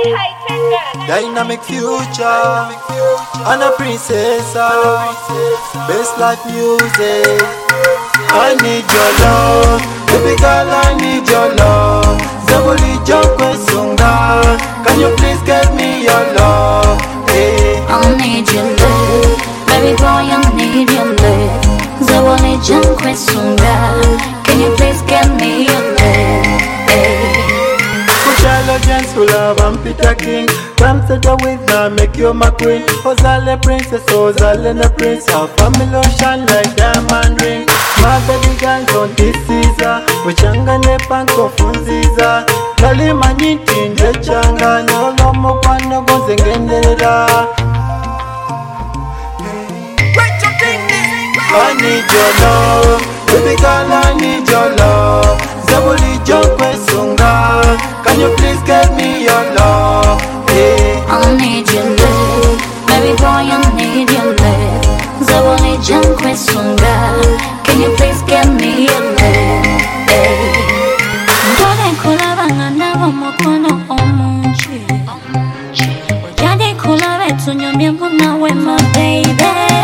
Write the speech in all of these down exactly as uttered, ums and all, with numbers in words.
Dynamic future and a princess, best life music. I need your love, baby girl, I need your love. Zabuli Jokwe Sunga, can you please give me your love? Hey. I need your love, baby boy, I need your love. Zabuli Jokwe Sunga, can you please give me your love? Hey. Against who love and Peter King. Come to the with now, make you my queen. Ozale princess, Ozale the prince. Our family shine like diamond ring. My baby girl don't this Caesar. Uchanga ne panko funziza. Lali manyiti nje changa. Nyolo mkwano gonze ngendelera. I need your love, baby girl, I need your love. Zabuli Jokwe Sunga, can you please give me your love? Hey. I need your love, baby boy, I need your love. Zabuli Jokwe Sunga, can you please give me your love? Hey. Ndole kulabanga nabo mukono omunji. Ojade kulabe tunyomye munawe my baby.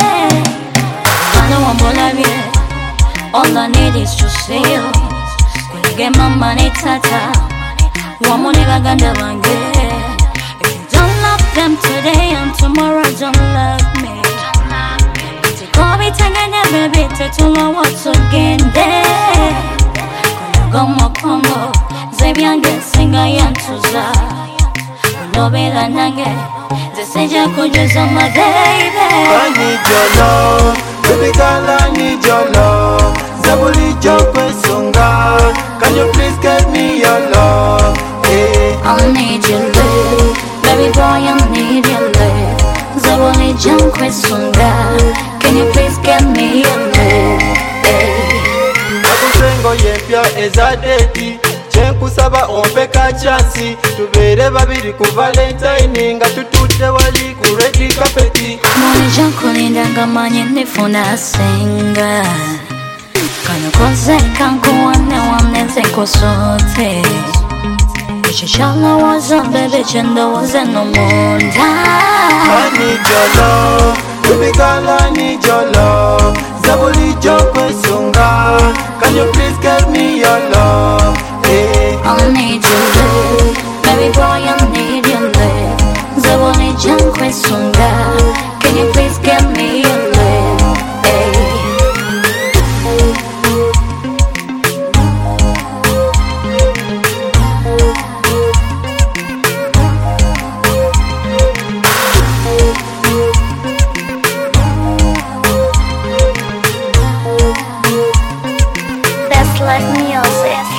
All I need is to see you. When you get my money, tata. One more nigga ganda bange. If you don't love them today and tomorrow don't love me. If you call me tanganya baby, tetuma what's again there. Kona gomo kongo, zebyange singa yantuza. No bela nange, zeseja kujuza my baby. I need your love, baby girl, I need your love. Zabuli Jokwe Sunga, can you please give me your love? Hey. I need your love, baby boy, I need your love. Zabuli Jokwe Sunga, can you please give me your love? Hey. Nakusengo yempya ezadeti. Chenkusaba ompeka chansi. Tubere babiri ku Valentine nga tutudde wali ku red carpet. Mwana jankulinda ngamanye nifuna senga. Kano koze kankuwane waneze kusote. Ishishana waza bebe chendo waze no munda. I need your love, baby girl, I need your love. Zabuli Jokwe Sunga, can you please give me your love? Hey. I need your love, baby boy, I need your love. Zabuli Jokwe Sunga, can you please give me your love? Hey. That's like music.